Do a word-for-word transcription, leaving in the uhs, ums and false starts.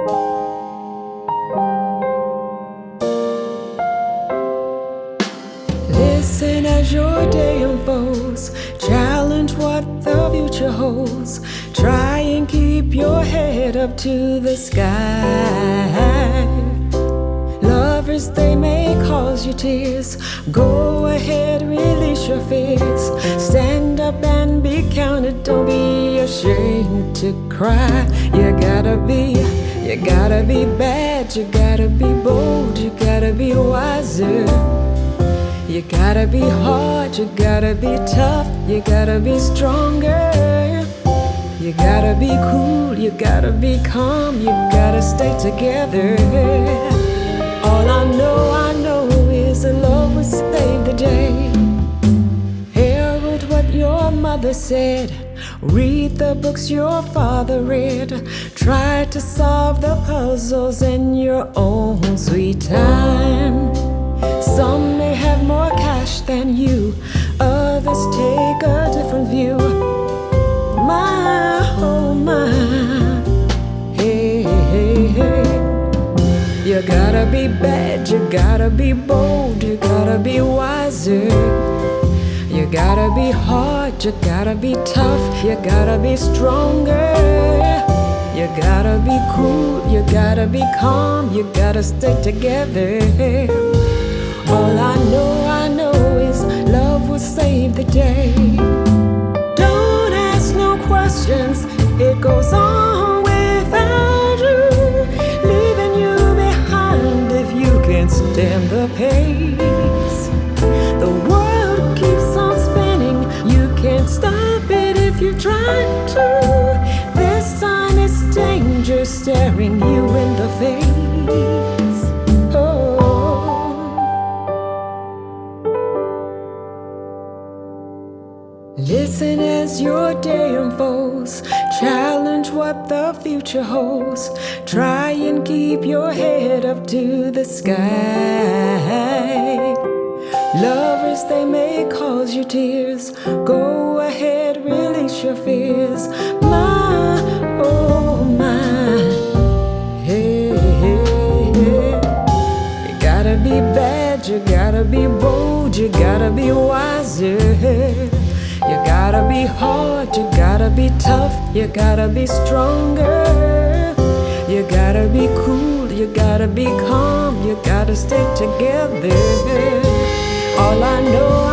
Listen as your day unfolds. Challenge what the future holds. Try and keep your head up to the sky. Lovers, they may cause you tears. Go ahead, release your fears. Stand up and be counted. Don't be ashamed to cry. You gotta be, you gotta be bad. You gotta be bold. You gotta be wiser. You gotta be hard, you gotta be tough, you gotta be stronger. You gotta be cool, you gotta be calm, you gotta stay together. All I know, I know is that love will save the day. Hear what your mother said. Read the books your father read. Try to solve the puzzles in your own sweet time. Some may have more cash than you, others take a different view. My, oh my, hey, hey, hey. You gotta be bad, you gotta be bold, you gotta be wiser. You gotta be hard, you gotta be tough, you gotta be stronger. You gotta be cool, you gotta be calm, you gotta stay together. All I know, I know is love will save the day. Don't ask no questions, it goes on without you, leaving you behind if you can't stand the pace. The world keeps on spinning, you can't stop it if you try to. This time it's danger staring you in the face. Listen as your day unfolds. Challenge what the future holds. Try and keep your head up to the sky. Lovers, they may cause you tears. Go ahead, release your fears. My, oh my, hey, hey, hey. You gotta be bad, you gotta be bold, you gotta be wiser. You gotta be hard, you gotta be tough, you gotta be stronger. You gotta be cool, you gotta be calm, you gotta stay together. All I know